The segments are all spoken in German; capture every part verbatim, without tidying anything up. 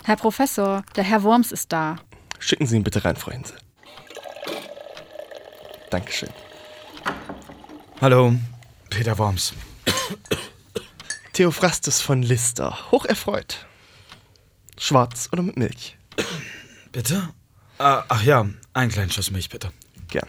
Herr Professor, der Herr Worms ist da. Schicken Sie ihn bitte rein, Frau Hinse. Dankeschön. Hallo, Peter Worms. Theophrastus von Lister, hocherfreut. Schwarz oder mit Milch? Bitte? Ah, ach ja, einen kleinen Schuss Milch, bitte. Gern.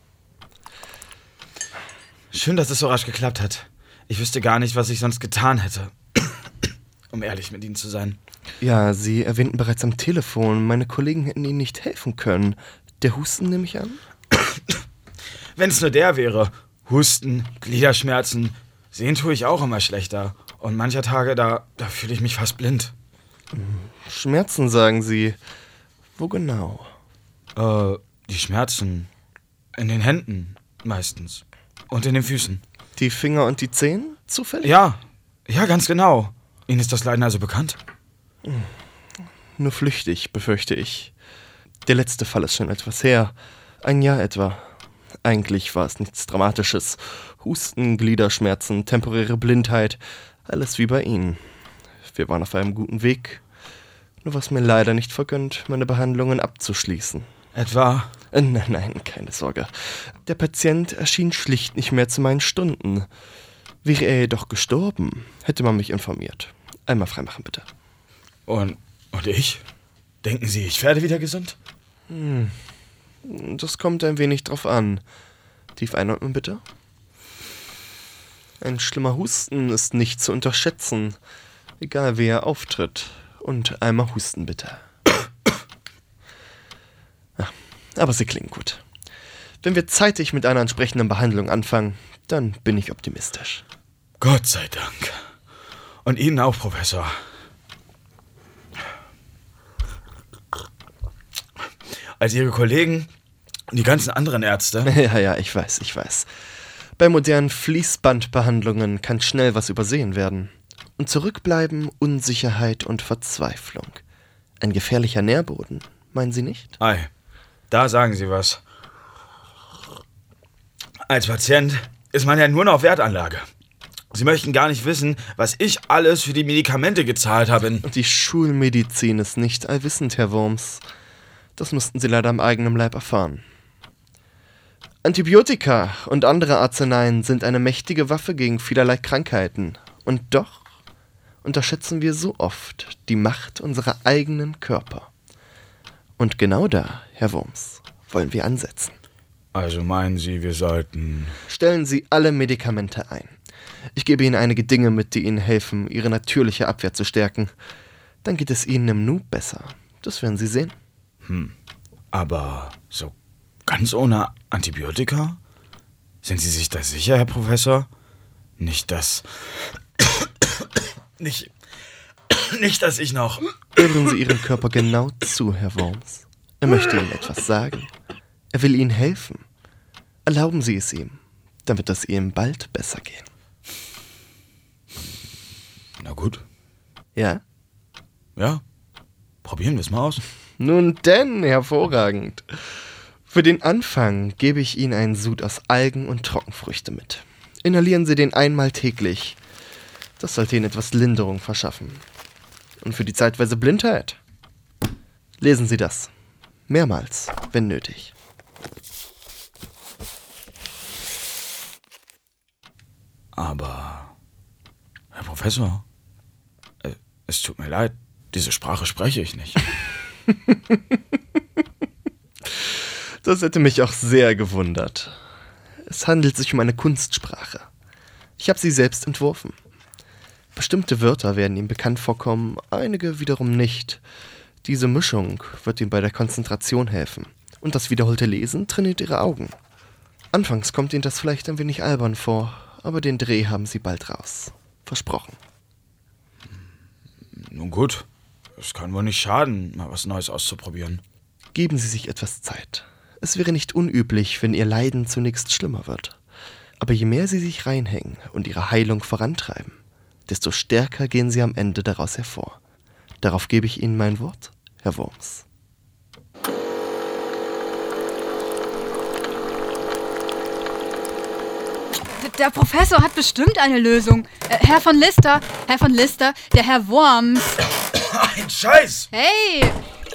Schön, dass es so rasch geklappt hat. Ich wüsste gar nicht, was ich sonst getan hätte. Um ehrlich mit Ihnen zu sein. Ja, Sie erwähnten bereits am Telefon, meine Kollegen hätten Ihnen nicht helfen können. Der Husten nehme ich an? Wenn es nur der wäre. Husten, Gliederschmerzen, sehen tue ich auch immer schlechter. Und mancher Tage, da, da fühle ich mich fast blind. Schmerzen, sagen Sie. Wo genau? Äh, die Schmerzen. In den Händen, meistens. Und in den Füßen. Die Finger und die Zehen, zufällig? Ja, ja, ganz genau. Ihnen ist das Leiden also bekannt? Nur flüchtig, befürchte ich. Der letzte Fall ist schon etwas her. Ein Jahr etwa. Eigentlich war es nichts Dramatisches. Husten, Gliederschmerzen, temporäre Blindheit. Alles wie bei Ihnen. Wir waren auf einem guten Weg. Nur war es mir leider nicht vergönnt, meine Behandlungen abzuschließen. Etwa? Äh, nein, nein, keine Sorge. Der Patient erschien schlicht nicht mehr zu meinen Stunden. Wäre er jedoch gestorben, hätte man mich informiert. Einmal freimachen, bitte. Und, und ich? Denken Sie, ich werde wieder gesund? Hm. Das kommt ein wenig drauf an. Tief einatmen, bitte. Ein schlimmer Husten ist nicht zu unterschätzen. Egal, wie er auftritt. Und einmal husten, bitte. Ja, aber Sie klingen gut. Wenn wir zeitig mit einer entsprechenden Behandlung anfangen, dann bin ich optimistisch. Gott sei Dank. Und Ihnen auch, Professor. Als Ihre Kollegen und die ganzen anderen Ärzte. Ja, ja, ich weiß, ich weiß. Bei modernen Fließbandbehandlungen kann schnell was übersehen werden. Und zurückbleiben Unsicherheit und Verzweiflung. Ein gefährlicher Nährboden, meinen Sie nicht? Ei, da sagen Sie was. Als Patient ist man ja nur noch Wertanlage. Sie möchten gar nicht wissen, was ich alles für die Medikamente gezahlt habe. Und die Schulmedizin ist nicht allwissend, Herr Worms. Das mussten Sie leider am eigenen Leib erfahren. Antibiotika und andere Arzneien sind eine mächtige Waffe gegen vielerlei Krankheiten. Und doch unterschätzen wir so oft die Macht unserer eigenen Körper. Und genau da, Herr Worms, wollen wir ansetzen. Also meinen Sie, wir sollten... Stellen Sie alle Medikamente ein. Ich gebe Ihnen einige Dinge mit, die Ihnen helfen, Ihre natürliche Abwehr zu stärken. Dann geht es Ihnen im Nu besser. Das werden Sie sehen. Hm, aber so ganz ohne Antibiotika? Sind Sie sich da sicher, Herr Professor? Nicht, dass... nicht... nicht, dass ich noch... Hören Sie Ihrem Körper genau zu, Herr Worms. Er möchte Ihnen etwas sagen. Er will Ihnen helfen. Erlauben Sie es ihm. Dann wird es Ihnen bald besser gehen. Na gut. Ja? Ja. Probieren wir es mal aus. Nun denn, hervorragend. Für den Anfang gebe ich Ihnen einen Sud aus Algen und Trockenfrüchte mit. Inhalieren Sie den einmal täglich. Das sollte Ihnen etwas Linderung verschaffen. Und für die zeitweise Blindheit lesen Sie das. Mehrmals, wenn nötig. Aber, Herr Professor, äh, es tut mir leid, diese Sprache spreche ich nicht. Das hätte mich auch sehr gewundert. Es handelt sich um eine Kunstsprache. Ich habe sie selbst entworfen. Bestimmte Wörter werden ihm bekannt vorkommen, einige wiederum nicht. Diese Mischung wird ihm bei der Konzentration helfen. Und das wiederholte Lesen trainiert Ihre Augen. Anfangs kommt Ihnen das vielleicht ein wenig albern vor, aber den Dreh haben Sie bald raus. Versprochen. Nun gut, es kann wohl nicht schaden, mal was Neues auszuprobieren. Geben Sie sich etwas Zeit. Es wäre nicht unüblich, wenn Ihr Leiden zunächst schlimmer wird. Aber je mehr Sie sich reinhängen und Ihre Heilung vorantreiben, desto stärker gehen Sie am Ende daraus hervor. Darauf gebe ich Ihnen mein Wort, Herr Worms. Der Professor hat bestimmt eine Lösung. Äh, Herr von Lister, Herr von Lister, der Herr Worms. Ein Scheiß! Hey!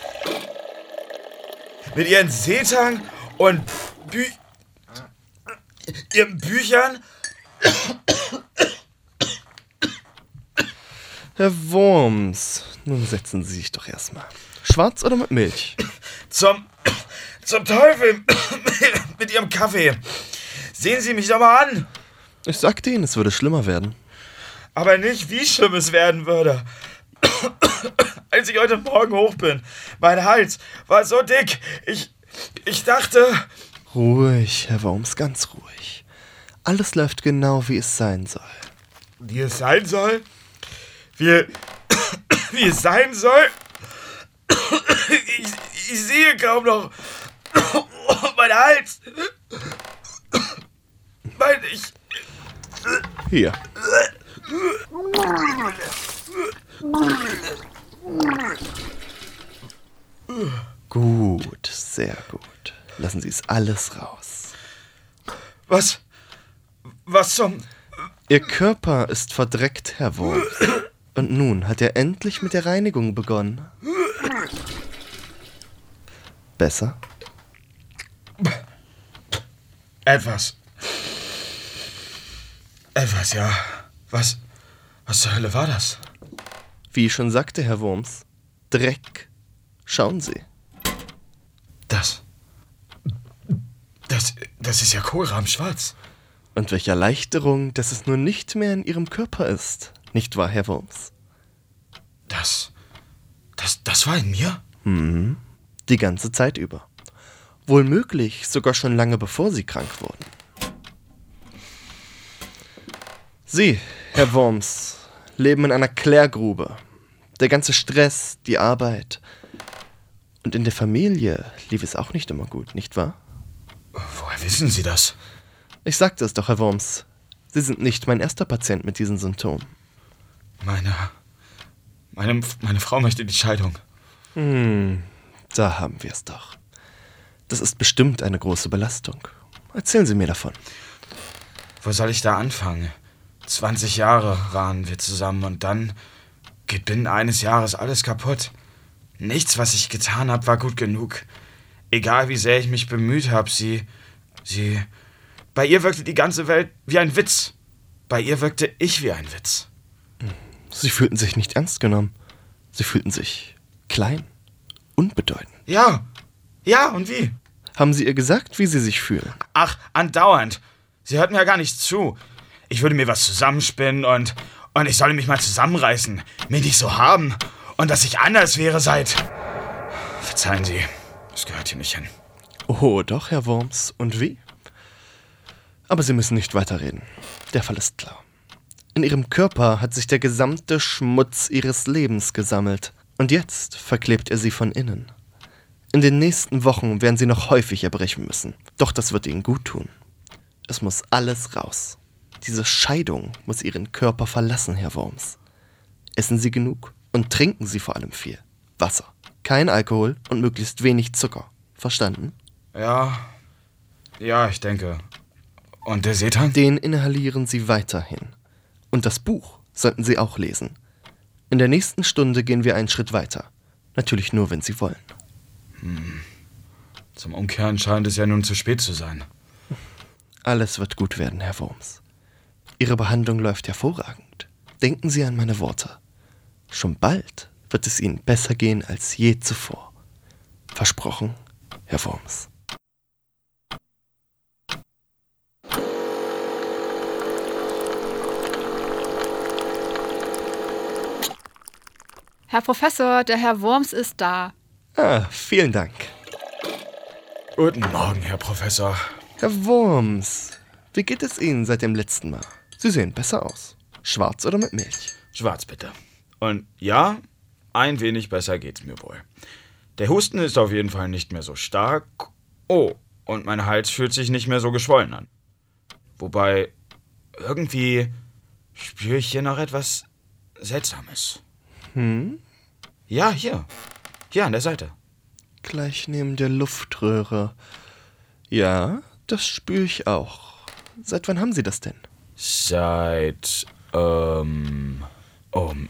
Mit ihren Seetang und Bü ihren Büchern? Herr Worms, nun setzen Sie sich doch erstmal. Schwarz oder mit Milch? Zum, zum Teufel mit Ihrem Kaffee. Sehen Sie mich doch mal an. Ich sagte Ihnen, es würde schlimmer werden. Aber nicht, wie schlimm es werden würde. Als ich heute Morgen hoch bin, mein Hals war so dick. Ich, ich dachte... Ruhig, Herr Worms, ganz ruhig. Alles läuft genau, wie es sein soll. Wie es sein soll? Wie, wie es sein soll? Ich, ich sehe kaum noch. Mein Hals. Mein, ich... Hier. Gut, sehr gut. Lassen Sie es alles raus. Was? Was zum... Ihr Körper ist verdreckt, Herr Worms. Und nun hat er endlich mit der Reinigung begonnen. Besser? Etwas. Etwas, ja. Was... Was zur Hölle war das? Wie ich schon sagte, Herr Worms. Dreck. Schauen Sie. Das... Das... Das ist ja kohlrabenschwarz. Und welche Erleichterung, dass es nun nicht mehr in Ihrem Körper ist. Nicht wahr, Herr Worms? Das... Das... Das war in mir? Mhm. Die ganze Zeit über. Wohl möglich, sogar schon lange bevor Sie krank wurden. Sie, Herr Worms, leben in einer Klärgrube. Der ganze Stress, die Arbeit. Und in der Familie lief es auch nicht immer gut, nicht wahr? Woher wissen Sie das? Ich sagte es doch, Herr Worms. Sie sind nicht mein erster Patient mit diesen Symptomen. Meine... Meine, meine Frau möchte die Scheidung. Hm, da haben wir es doch. Das ist bestimmt eine große Belastung. Erzählen Sie mir davon. Wo soll ich da anfangen? zwanzig Jahre waren wir zusammen und dann geht binnen eines Jahres alles kaputt. Nichts, was ich getan habe, war gut genug. Egal, wie sehr ich mich bemüht habe, sie... Sie... Bei ihr wirkte die ganze Welt wie ein Witz. Bei ihr wirkte ich wie ein Witz. Sie fühlten sich nicht ernst genommen. Sie fühlten sich klein, unbedeutend. Ja, ja, und wie? Haben Sie ihr gesagt, wie Sie sich fühlen? Ach, andauernd. Sie hört mir ja gar nicht zu. Ich würde mir was zusammenspinnen und, und ich solle mich mal zusammenreißen, mich nicht so haben und dass ich anders wäre seit... Verzeihen Sie, das gehört hier nicht hin. Oh, doch, Herr Worms. Und wie? Aber Sie müssen nicht weiterreden. Der Fall ist klar. In Ihrem Körper hat sich der gesamte Schmutz Ihres Lebens gesammelt. Und jetzt verklebt er Sie von innen. In den nächsten Wochen werden Sie noch häufig erbrechen müssen. Doch das wird Ihnen gut tun. Es muss alles raus. Diese Scheidung muss Ihren Körper verlassen, Herr Worms. Essen Sie genug und trinken Sie vor allem viel. Wasser, kein Alkohol und möglichst wenig Zucker. Verstanden? Ja, ja, ich denke. Und der Seetang? Den inhalieren Sie weiterhin. Und das Buch sollten Sie auch lesen. In der nächsten Stunde gehen wir einen Schritt weiter. Natürlich nur, wenn Sie wollen. Hm. Zum Umkehren scheint es ja nun zu spät zu sein. Alles wird gut werden, Herr Worms. Ihre Behandlung läuft hervorragend. Denken Sie an meine Worte. Schon bald wird es Ihnen besser gehen als je zuvor. Versprochen, Herr Worms. Herr Professor, der Herr Worms ist da. Ah, vielen Dank. Guten Morgen, Herr Professor. Herr Worms, wie geht es Ihnen seit dem letzten Mal? Sie sehen besser aus. Schwarz oder mit Milch? Schwarz, bitte. Und ja, ein wenig besser geht's mir wohl. Der Husten ist auf jeden Fall nicht mehr so stark. Oh, und mein Hals fühlt sich nicht mehr so geschwollen an. Wobei, irgendwie spüre ich hier noch etwas Seltsames. Hm? Ja, hier. Hier an der Seite. Gleich neben der Luftröhre. Ja, das spüre ich auch. Seit wann haben Sie das denn? Seit, ähm, um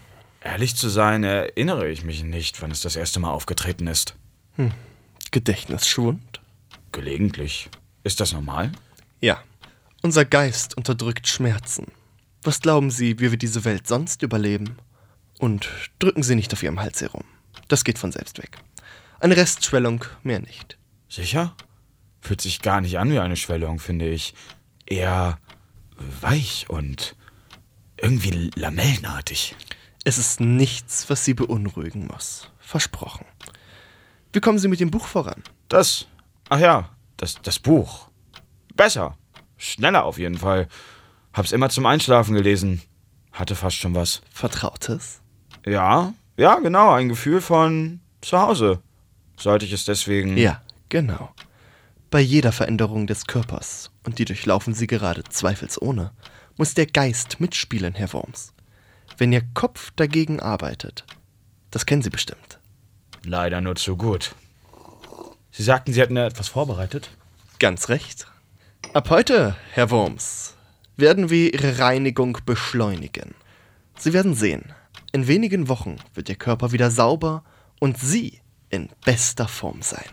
ehrlich zu sein, erinnere ich mich nicht, wann es das erste Mal aufgetreten ist. Hm. Gedächtnisschwund? Gelegentlich. Ist das normal? Ja. Unser Geist unterdrückt Schmerzen. Was glauben Sie, wie wir diese Welt sonst überleben? Und drücken Sie nicht auf Ihrem Hals herum. Das geht von selbst weg. Eine Restschwellung, mehr nicht. Sicher? Fühlt sich gar nicht an wie eine Schwellung, finde ich. Eher weich und irgendwie lamellenartig. Es ist nichts, was Sie beunruhigen muss. Versprochen. Wie kommen Sie mit dem Buch voran? Das, ach ja, das, das Buch. Besser. Schneller auf jeden Fall. Hab's immer zum Einschlafen gelesen. Hatte fast schon was. Vertrautes? Ja, ja, genau. Ein Gefühl von zu Hause. Sollte ich es deswegen... Ja, genau. Bei jeder Veränderung des Körpers, und die durchlaufen Sie gerade zweifelsohne, muss der Geist mitspielen, Herr Worms. Wenn Ihr Kopf dagegen arbeitet, das kennen Sie bestimmt. Leider nur zu gut. Sie sagten, Sie hätten ja etwas vorbereitet? Ganz recht. Ab heute, Herr Worms, werden wir Ihre Reinigung beschleunigen. Sie werden sehen, in wenigen Wochen wird Ihr Körper wieder sauber und Sie in bester Form sein.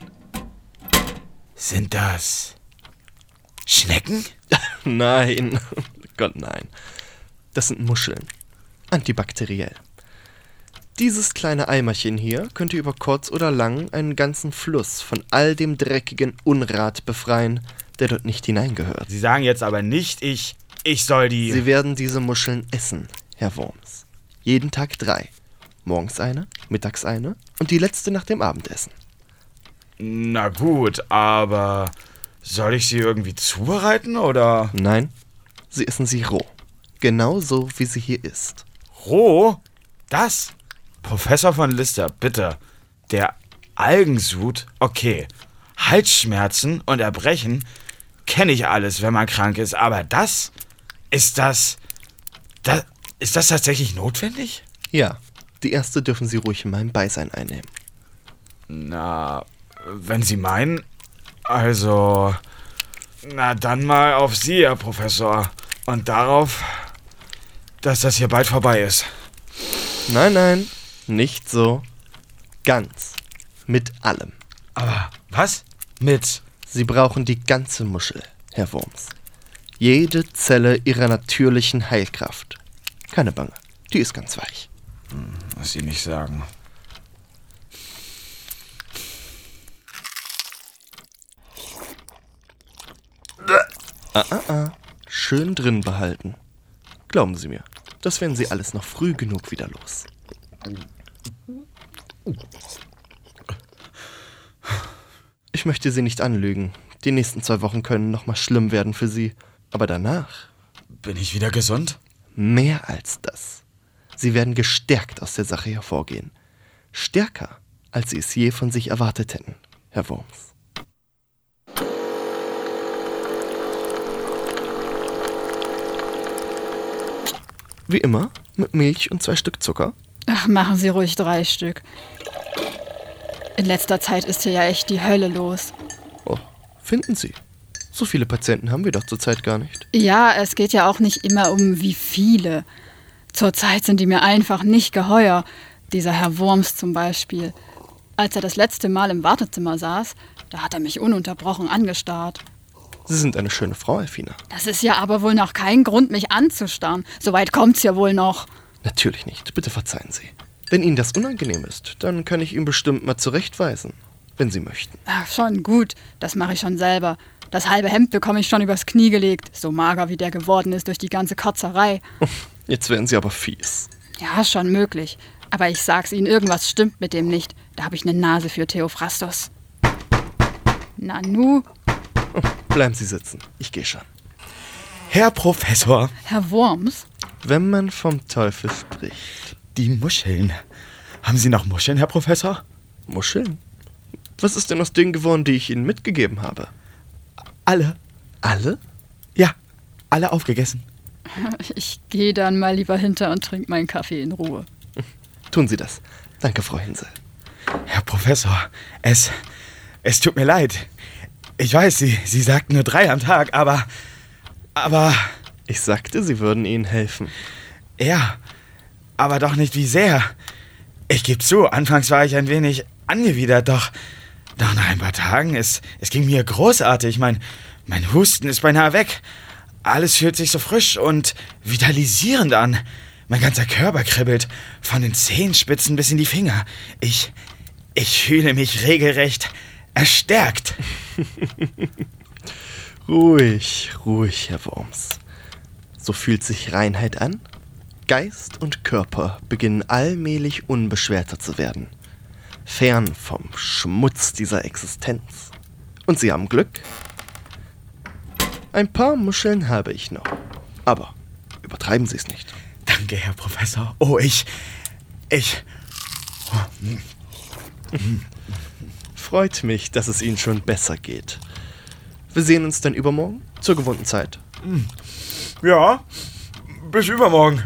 Sind das Schnecken? Nein, Gott nein. Das sind Muscheln. Antibakteriell. Dieses kleine Eimerchen hier könnte über kurz oder lang einen ganzen Fluss von all dem dreckigen Unrat befreien, der dort nicht hineingehört. Sie sagen jetzt aber nicht, ich, ich soll die... Sie werden diese Muscheln essen, Herr Worms. Jeden Tag drei. Morgens eine, mittags eine und die letzte nach dem Abendessen. Na gut, aber soll ich sie irgendwie zubereiten, oder? Nein, Sie essen sie roh. Genauso, wie sie hier ist. Roh? Das? Professor von Lister, bitte. Der Algensud? Okay. Halsschmerzen und Erbrechen kenne ich alles, wenn man krank ist. Aber das? Ist das... das ist das tatsächlich notwendig? Ja, die erste dürfen Sie ruhig in meinem Beisein einnehmen. Na, wenn Sie meinen... Also... Na, dann mal auf Sie, Herr Professor. Und darauf, dass das hier bald vorbei ist. Nein, nein, nicht so. Ganz. Mit allem. Aber was? Mit? Sie brauchen die ganze Muschel, Herr Worms. Jede Zelle ihrer natürlichen Heilkraft. Keine Bange, die ist ganz weich. Hm, was Sie nicht sagen. Ah, ah, ah. Schön drin behalten. Glauben Sie mir, das werden Sie alles noch früh genug wieder los. Ich möchte Sie nicht anlügen. Die nächsten zwei Wochen können noch mal schlimm werden für Sie. Aber danach... Bin ich wieder gesund? Mehr als das. Sie werden gestärkt aus der Sache hervorgehen. Stärker, als Sie es je von sich erwartet hätten, Herr Worms. Wie immer, mit Milch und zwei Stück Zucker. Ach, machen Sie ruhig drei Stück. In letzter Zeit ist hier ja echt die Hölle los. Oh, finden Sie. So viele Patienten haben wir doch zurzeit gar nicht. Ja, es geht ja auch nicht immer um wie viele. Zurzeit sind die mir einfach nicht geheuer. Dieser Herr Worms zum Beispiel. Als er das letzte Mal im Wartezimmer saß, da hat er mich ununterbrochen angestarrt. Sie sind eine schöne Frau, Elfina. Das ist ja aber wohl noch kein Grund, mich anzustarren. Soweit kommt's ja wohl noch. Natürlich nicht. Bitte verzeihen Sie. Wenn Ihnen das unangenehm ist, dann kann ich ihn bestimmt mal zurechtweisen, wenn Sie möchten. Ach, schon gut. Das mache ich schon selber. Das halbe Hemd bekomme ich schon übers Knie gelegt. So mager, wie der geworden ist durch die ganze Kotzerei. Jetzt werden Sie aber fies. Ja, schon möglich. Aber ich sag's Ihnen, irgendwas stimmt mit dem nicht. Da habe ich eine Nase für Theophrastos. Nanu? Oh, bleiben Sie sitzen. Ich gehe schon. Herr Professor. Herr Worms? Wenn man vom Teufel spricht. Die Muscheln. Haben Sie noch Muscheln, Herr Professor? Muscheln? Was ist denn aus denen geworden, die ich Ihnen mitgegeben habe? Alle. Alle? Ja, alle aufgegessen. Ich gehe dann mal lieber hinter und trinke meinen Kaffee in Ruhe. Tun Sie das. Danke, Frau Hinsel. Herr Professor, es, es tut mir leid. Ich weiß, Sie, Sie sagten nur drei am Tag, aber, aber... Ich sagte, Sie würden Ihnen helfen. Ja, aber doch nicht wie sehr. Ich gebe zu, anfangs war ich ein wenig angewidert, doch, doch nach ein paar Tagen, es, es ging mir großartig. Mein, mein Husten ist beinahe weg. Alles fühlt sich so frisch und vitalisierend an. Mein ganzer Körper kribbelt, von den Zehenspitzen bis in die Finger. Ich, ich fühle mich regelrecht erstärkt. Ruhig, ruhig, Herr Worms. So fühlt sich Reinheit an. Geist und Körper beginnen allmählich unbeschwerter zu werden. Fern vom Schmutz dieser Existenz. Und Sie haben Glück. Ein paar Muscheln habe ich noch. Aber übertreiben Sie es nicht. Danke, Herr Professor. Oh, ich... Ich... Freut mich, dass es Ihnen schon besser geht. Wir sehen uns dann übermorgen zur gewohnten Zeit. Ja, bis übermorgen.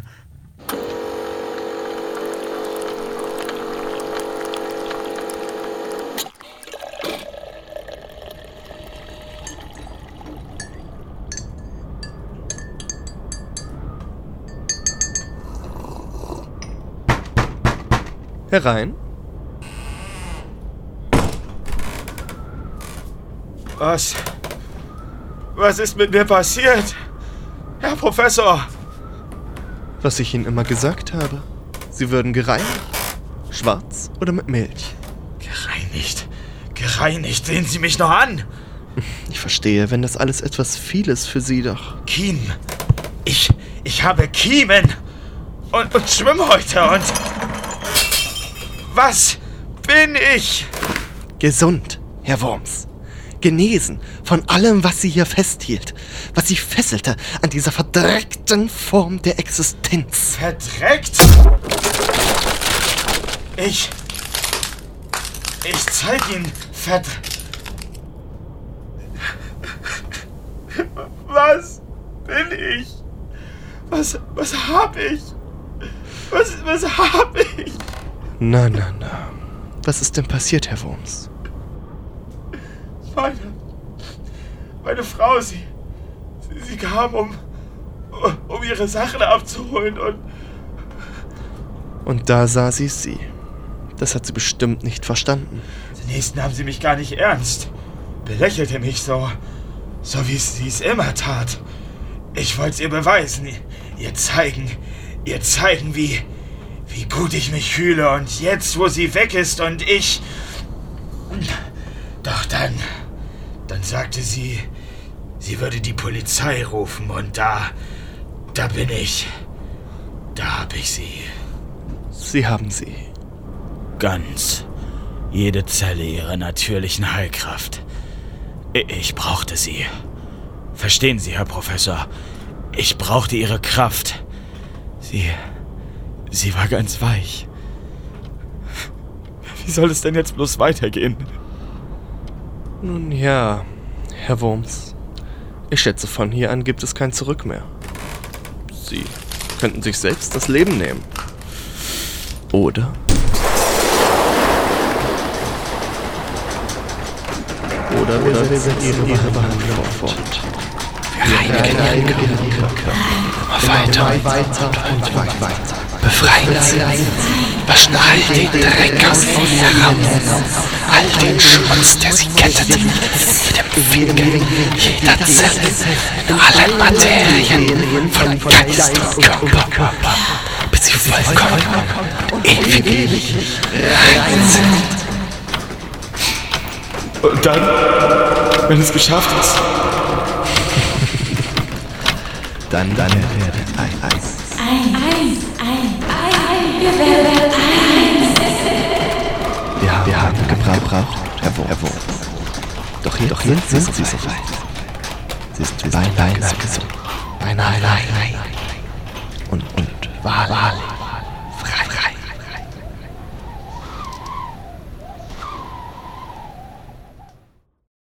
Herein. Was? Was ist mit mir passiert? Herr Professor! Was ich Ihnen immer gesagt habe. Sie würden gereinigt. Schwarz oder mit Milch. Gereinigt? Gereinigt? Sehen Sie mich noch an! Ich verstehe, wenn das alles etwas viel ist für Sie, doch. Kiemen. Ich, ich habe Kiemen. Und, und Schwimmhäute und... Was bin ich? Gesund, Herr Worms. Genesen von allem, was Sie hier festhielt. Was Sie fesselte an dieser verdreckten Form der Existenz. Verdreckt? Ich... Ich zeig Ihnen verd... Was bin ich? Was... Was hab ich? Was... Was hab ich? Na, na, na. Was ist denn passiert, Herr Worms? Meine... Meine Frau, sie... Sie kam, um... um ihre Sachen abzuholen und... Und da sah sie sie. Das hat sie bestimmt nicht verstanden. Zunächst nahm sie mich gar nicht ernst. Belächelte mich so... So wie sie es immer tat. Ich wollte es ihr beweisen. Ihr zeigen... Ihr zeigen, wie... Wie gut ich mich fühle. Und jetzt, wo sie weg ist und ich... Doch dann... Dann sagte sie... Sie würde die Polizei rufen. Und da... Da bin ich... Da hab ich sie. Sie haben sie. Ganz. Jede Zelle ihrer natürlichen Heilkraft. Ich brauchte sie. Verstehen Sie, Herr Professor? Ich brauchte ihre Kraft. Sie... Sie war ganz weich. Wie soll es denn jetzt bloß weitergehen? Nun ja, Herr Worms. Ich schätze, von hier an gibt es kein Zurück mehr. Sie könnten sich selbst das Leben nehmen. Oder? Oder wir Oder setzen Ihre Ihre Behandlung fort. Wir reinigen Ihren Körper. Weiter und weiter und weiter. Befreien Sie. Waschen all den Dreck aus Ihnen heraus. All den Schmutz, der Sie kettet. Jedem Finger, jeder Zelle, in allen Materien, von Geist und Körper, bis Sie vollkommen, ewig rein sind. Und dann, wenn es geschafft ist... Dann, dann werdet ein Eis. Ein, eins, ein, ein, wir werden eins. Wir haben, wir haben gebraucht, Herr Worms. Herr Worms. Doch jetzt, Doch jetzt sind, sind Sie so weit. Sie ist beinahe gesund. Beinahe, beinahe. Und, und wahrlich.